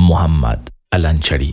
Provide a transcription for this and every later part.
محمد الانچری.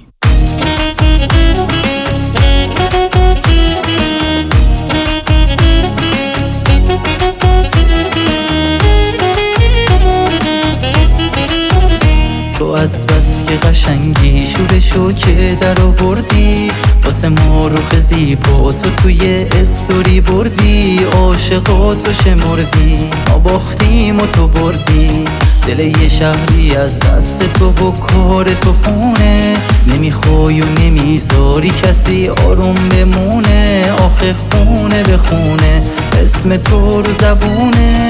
تو از بس که قشنگی شورشو که در آوردی، واسه ما رخ زیبا تو توی استوری بردی، عاشقاتو شمردی، ما باختیم و تو بردی، دل یه شهری از دست تو و کار تو خونه، نمیخوای و نمیذاری کسی آروم بمونه، آخه خونه به خونه اسم تو رو زبونه،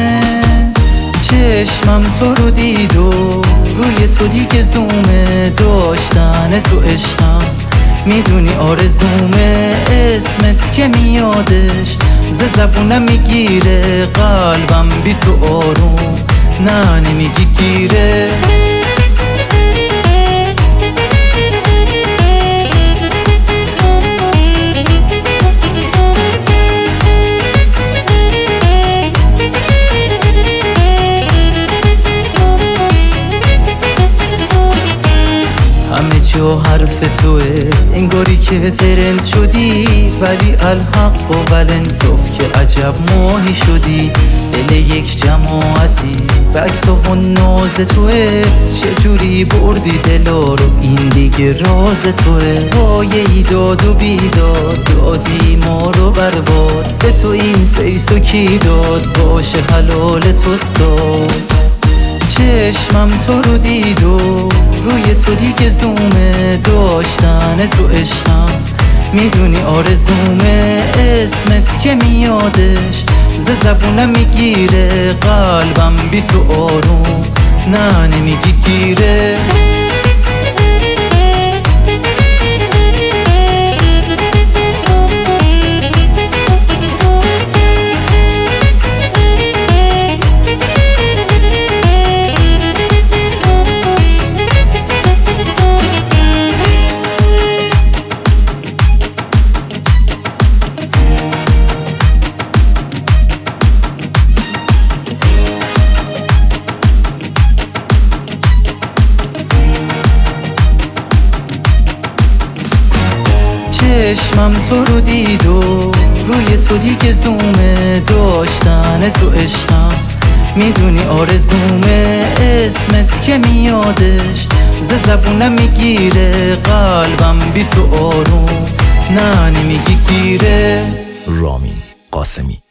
چشمم تو رو دید و روی تو دیگه زومه، داشتن تو عشقم میدونی آرزومه، اسمت که میادش ز زبونم میگیره، قلبم بی تو آروم نه نمیگی گیره. همه جا حرف توه، انگاری که ترند شدی، ولی الحق و ولنصف که عجب ماهی شدی، دل یک جماعتی به عکس و ناز توه، چجوری بردی دلا رو این دیگه راز توه، وای ایداد و بیداد دادی ما رو برباد، به تو این فیسو کی داد باشه حلال توستاد، چشمم تو رو دید و روی تو دیگه زومه، داشتن تو عشقم میدونی آرزومه، اسمت که میادش ز زبونم میگیره، قلبم بی تو آروم نه نمیگی گیره. چشمم تو رو دید و روی تو دیگه زومه، داشتن تو عشقم میدونی آرزومه، اسمت که میادش ز زبونم میگیره، قلبم بی تو آروم نه نمیگی گیره. رامین قاسمی.